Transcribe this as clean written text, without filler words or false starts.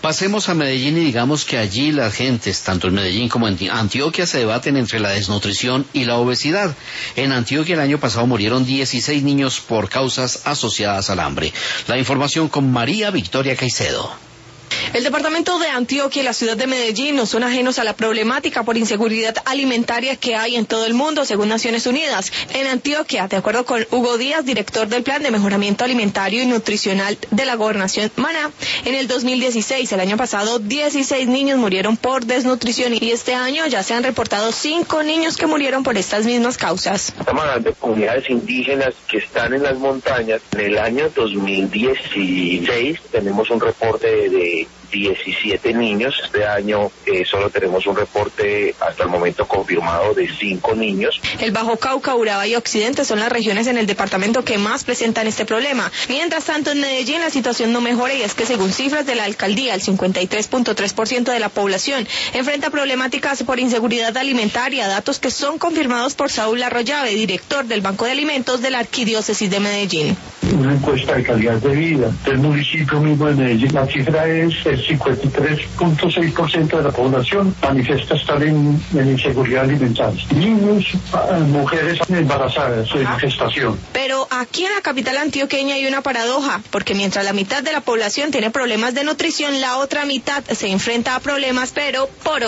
Pasemos a Medellín y digamos que allí las gentes, tanto en Medellín como en Antioquia, se debaten entre la desnutrición y la obesidad. En Antioquia el año pasado murieron 16 niños por causas asociadas al hambre. La información con María Victoria Caicedo. El departamento de Antioquia y la ciudad de Medellín no son ajenos a la problemática por inseguridad alimentaria que hay en todo el mundo, según Naciones Unidas. En Antioquia, de acuerdo con Hugo Díaz, director del Plan de Mejoramiento Alimentario y Nutricional de la Gobernación Maná, en el 2016, el año pasado, 16 niños murieron por desnutrición y este año ya se han reportado 5 niños que murieron por estas mismas causas. Estamos hablando de comunidades indígenas que están en las montañas. En el año 2016 tenemos un reporte de 17 niños. Este año solo tenemos un reporte hasta el momento confirmado de 5 niños. El Bajo Cauca, Urabá y Occidente son las regiones en el departamento que más presentan este problema. Mientras tanto, en Medellín la situación no mejora y es que según cifras de la alcaldía, el 53.3% de la población enfrenta problemáticas por inseguridad alimentaria, datos que son confirmados por Saúl Arroyave, director del Banco de Alimentos de la Arquidiócesis de Medellín. Una encuesta de calidad de vida del municipio mismo de Medellín. La cifra es el 53.6% de la población manifiesta estar en inseguridad alimentaria. Niños, mujeres embarazadas en gestación. Pero aquí en la capital antioqueña hay una paradoja, porque mientras la mitad de la población tiene problemas de nutrición, la otra mitad se enfrenta a problemas, pero por